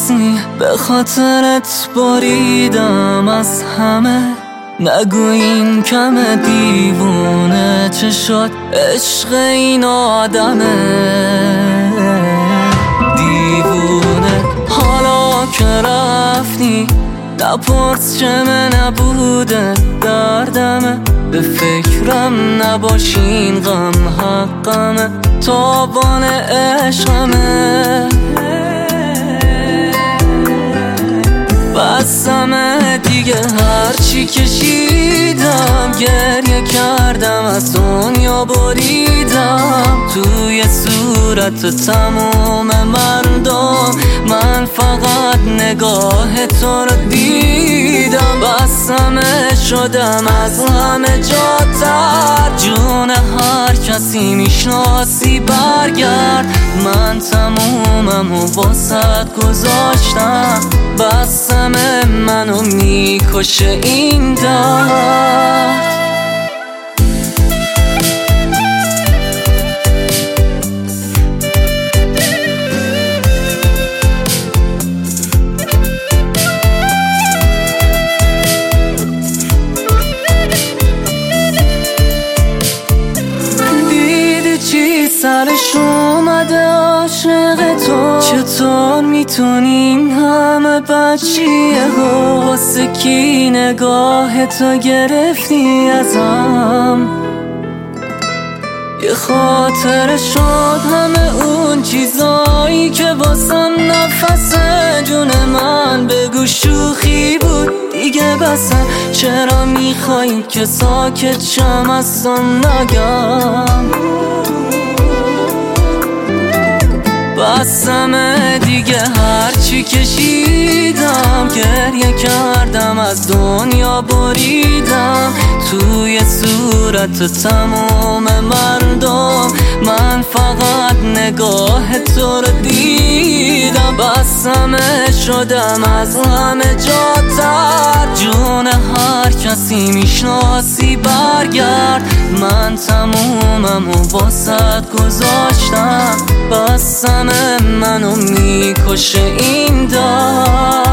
نیستی، به خاطرت بریدم از همه. نگو این کمه، دیوونه چه شد عشق این آدمه. دیوونه حالا که رفتی، نپرس چه نبوده دردمه. به فکرم نباشین غم حقمه، تاوان عشقمه. بسمه دیگه هرچی کشیدم، گریه کردم از دنیا بریدم. توی صورت تموم مردم من فقط نگاه تو رو دیدم. بسمه شدم از همه جاتر، جون هر کسی میشناسی برگرد. من تمومم و واسط گذاشتم، بسمه منو میکشه این درد. سرش اومده عاشق تو، چطور میتونین همه بچیه ها؟ واسه کی نگاه تو گرفتی ازم؟ یه خاطره شد همه اون چیزایی که واسم نفس جون من. بگو شوخی بود دیگه بسه، چرا میخوای که ساکت شم از تو نگم؟ بسمه دیگه هرچی کشیدم، گریه کردم از دنیا بریدم. توی صورت تموم مردم من فقط نگاه تو رو دیدم. بسمه شدم از همه جاتر، جون هر کسی میشناسی برگرد. من تمومم و واسط گذاشتم، بسمه منو میکشه این درد.